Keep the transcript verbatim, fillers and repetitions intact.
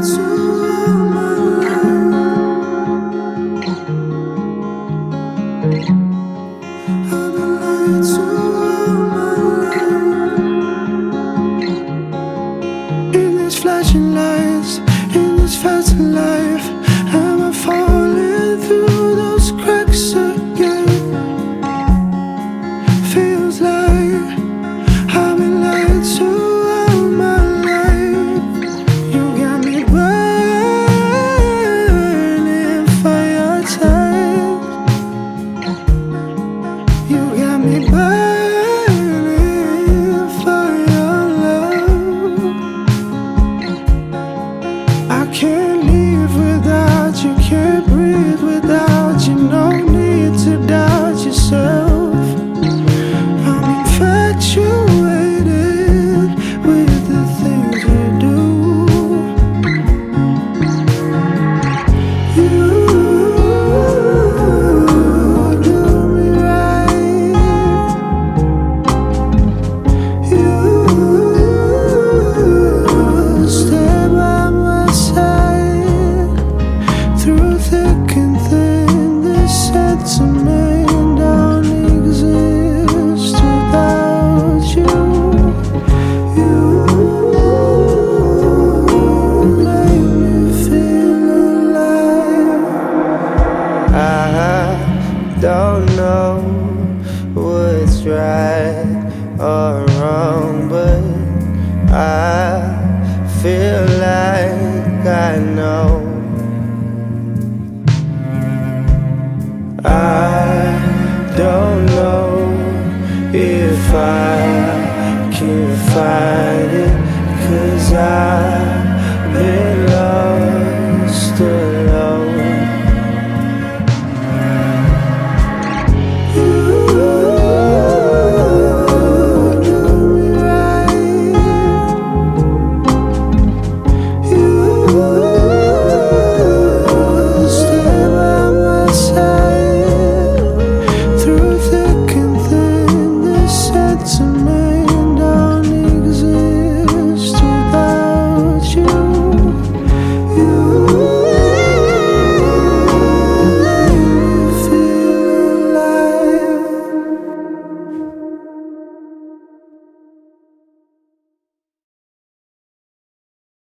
In these flashing lights, in this fast life, am I falling through those cracks again? Feels like I've been lied to all my life. You got me burning for your touch. You got me burning for your love. I can't live without you, can't breathe without you. No need to doubt yourself. I'm infatuated with the things you do. You do me right. You stay by my side through thick and thin. This sentiment don't exist without you. You make me feel alive. I don't know what's right or wrong, but I feel like I know. I don't know if I can fight it, 'cause I've been